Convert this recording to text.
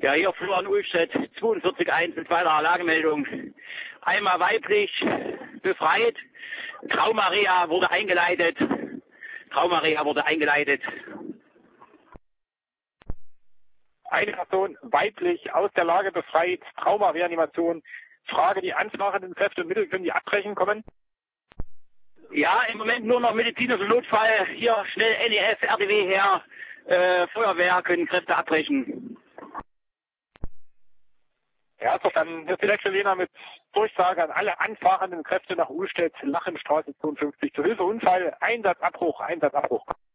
Ja, hier Flur an Ulstedt, 42.1 mit weiterer Lagemeldung. Einmal weiblich befreit. Traumareha wurde eingeleitet. Eine Person weiblich aus der Lage befreit, Traumareanimation. Frage, die anfahrenden Kräfte und Mittel, können die abbrechen kommen? Ja, im Moment nur noch medizinischer Notfall. Hier schnell NEF, RTW her. Feuerwehr können Kräfte abbrechen. Ja, so, dann ist die letzte Lena mit Durchsage an alle anfahrenden Kräfte nach Ulstedt, Lachenstraße 52. Zur Hilfe Unfall, Einsatzabbruch.